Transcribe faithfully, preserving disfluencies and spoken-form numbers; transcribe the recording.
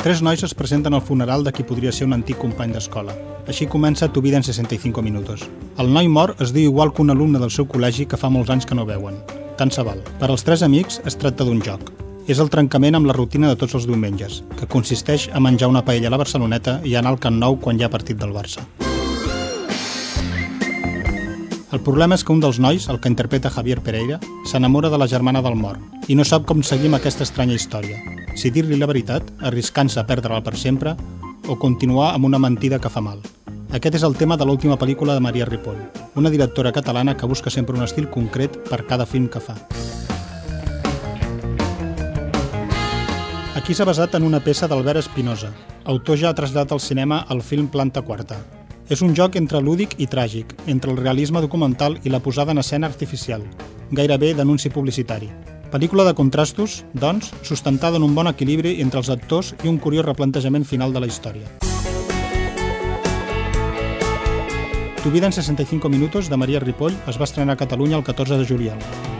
Tres nois es presenten al funeral de qui podria ser un antic company d'escola. Així comença Tu vida en sesenta y cinco minutos. El noi mort es diu igual que un alumne del seu col·legi que fa molts anys que no veuen. Tant se val. Per als tres amics es tracta d'un joc. És el trencament amb la rutina de tots els diumenges, que consisteix a menjar una paella a la Barceloneta i anar al Camp Nou quan hi ha partit del Barça. El problema és que un dels nois, el que interpreta Javier Pereira, s'enamora de la germana del mort i no sap com seguir amb aquesta estranya història. Si dir-li la veritat, arriscant-se a perdre-la per sempre, o continuar amb una mentida que fa mal. Aquest és el tema de l'última pel·lícula de Maria Ripoll, una directora catalana que busca sempre un estil concret per cada film que fa. Aquí s'ha basat en una peça d'Albert Espinosa. Autor ja ha traslladat al cinema el film Planta Quarta. És un joc entre lúdic i tràgic, entre el realisme documental i la posada en escena artificial, gairebé d'anunci publicitari. Pel·lícula de contrastos, doncs, sustentada en un bon equilibri entre els actors i un curiós replantejament final de la història. Tu vida en sesenta y cinco minutos de Maria Ripoll es va estrenar a Catalunya el catorze de juliol.